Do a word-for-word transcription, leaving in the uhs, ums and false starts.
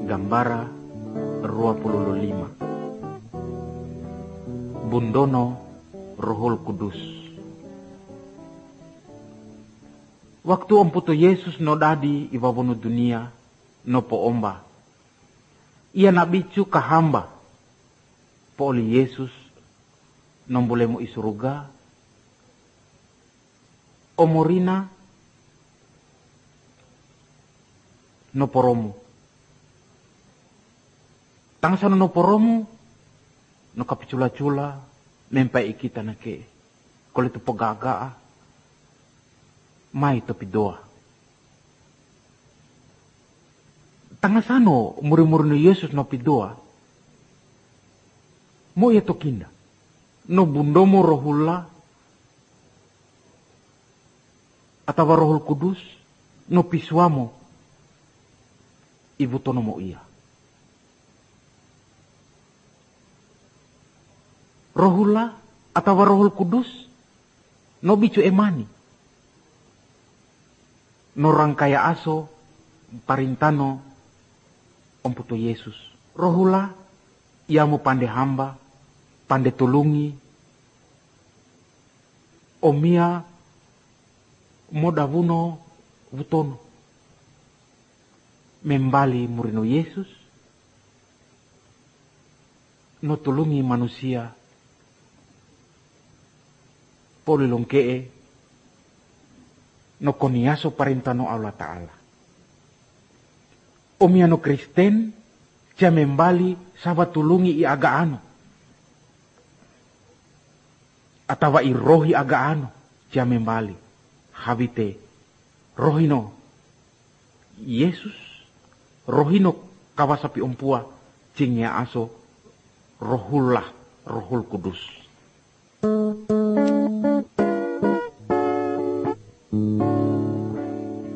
Gambara dua puluh lima. Bundono Rohul Kudus. Waktu omputo Yesus no dadi iwawono dunia no po omba. Ia nak bicu kahamba. Po oli Yesus non boleh mo isuruga. Omorina no poromu. Tangsa no poromu no kapicula-cula mempai kita na ke. Kalau itu pegaga mai tapi doa. Tangasano muri-muri no Yesus no pidoa. Mo ya tokinda. No bundomo rohula atau Rohul Kudus no pisuamo ibu tono mo iya. Rohula atau Rohul Kudus no bicu emani. No rangkaya aso parintano omputo Yesus. Rohula ia mo pande hamba, pande tulungi. Omia mo davuno vutono. Membali murino Yesus. No tulungi manusia. Poli longkee no koniaso parentano Allah Ta'ala. Omiano Kristen cia membali sahabat tulungi i aga ano. Atawa i rohi aga ano cia membali. Habite rohino Yesus rohino kawasapi umpua cingnya aso rohullah Rohul Kudus.